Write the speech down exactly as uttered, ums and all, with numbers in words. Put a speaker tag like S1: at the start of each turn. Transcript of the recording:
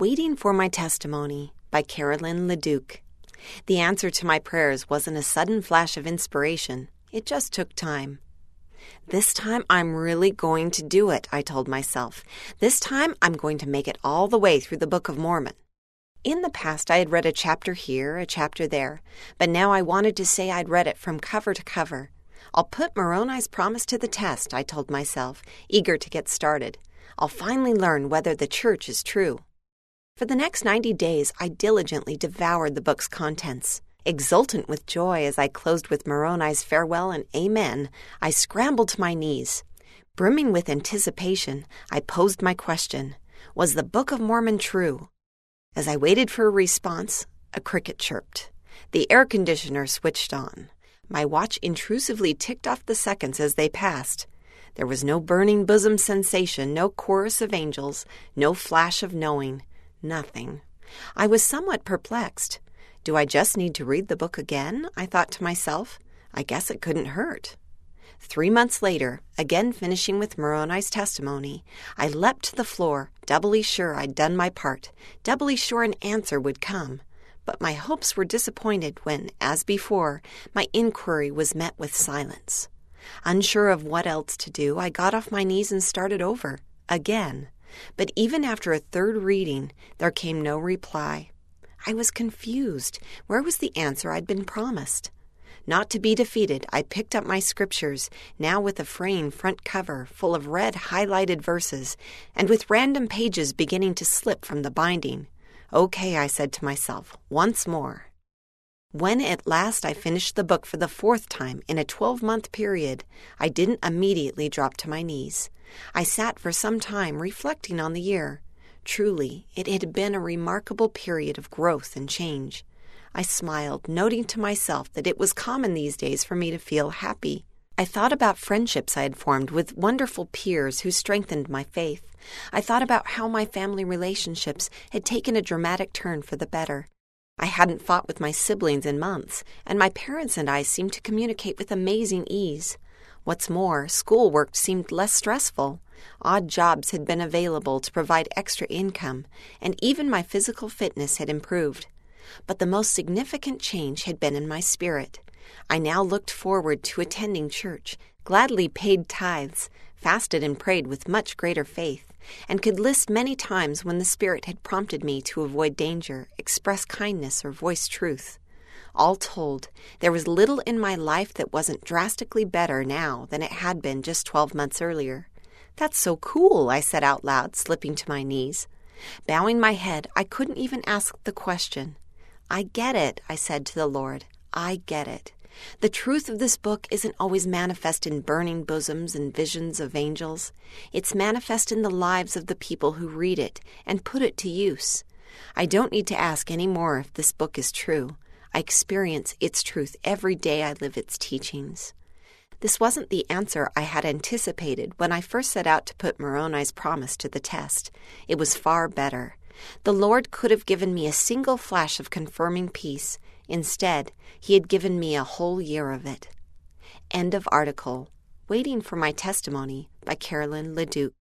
S1: Waiting for My Testimony by Carolyn Leduc. The answer to my prayers wasn't a sudden flash of inspiration. It just took time. This time I'm really going to do it, I told myself. This time I'm going to make it all the way through the Book of Mormon. In the past I had read a chapter here, a chapter there, but now I wanted to say I'd read it from cover to cover. I'll put Moroni's promise to the test, I told myself, eager to get started. I'll finally learn whether the church is true. For the next ninety days, I diligently devoured the book's contents. Exultant with joy as I closed with Moroni's farewell and amen, I scrambled to my knees. Brimming with anticipation, I posed my question. Was the Book of Mormon true? As I waited for a response, a cricket chirped. The air conditioner switched on. My watch intrusively ticked off the seconds as they passed. There was no burning bosom sensation, no chorus of angels, no flash of knowing. Nothing. I was somewhat perplexed. Do I just need to read the book again? I thought to myself. I guess it couldn't hurt. Three months later, again finishing with Moroni's testimony, I leapt to the floor, doubly sure I'd done my part, doubly sure an answer would come. But my hopes were disappointed when, as before, my inquiry was met with silence. Unsure of what else to do, I got off my knees and started over, again. But even after a third reading, there came no reply. I was confused. Where was the answer I'd been promised? Not to be defeated, I picked up my scriptures, now with a fraying front cover full of red highlighted verses, and with random pages beginning to slip from the binding. Okay, I said to myself, once more. When at last I finished the book for the fourth time in a twelve-month period, I didn't immediately drop to my knees. I sat for some time reflecting on the year. Truly, it had been a remarkable period of growth and change. I smiled, noting to myself that it was common these days for me to feel happy. I thought about friendships I had formed with wonderful peers who strengthened my faith. I thought about how my family relationships had taken a dramatic turn for the better. I hadn't fought with my siblings in months, and my parents and I seemed to communicate with amazing ease. What's more, schoolwork seemed less stressful. Odd jobs had been available to provide extra income, and even my physical fitness had improved. But the most significant change had been in my spirit. I now looked forward to attending church, gladly paid tithes, fasted and prayed with much greater faith, and could list many times when the Spirit had prompted me to avoid danger, express kindness, or voice truth. All told, there was little in my life that wasn't drastically better now than it had been just twelve months earlier. That's so cool, I said out loud, slipping to my knees. Bowing my head, I couldn't even ask the question. I get it, I said to the Lord. I get it. The truth of this book isn't always manifest in burning bosoms and visions of angels. It's manifest in the lives of the people who read it and put it to use. I don't need to ask any more if this book is true. I experience its truth every day I live its teachings. This wasn't the answer I had anticipated when I first set out to put Moroni's promise to the test. It was far better. The Lord could have given me a single flash of confirming peace. Instead, He had given me a whole year of it. End of article. Waiting for My Testimony by Carolyn Leduc.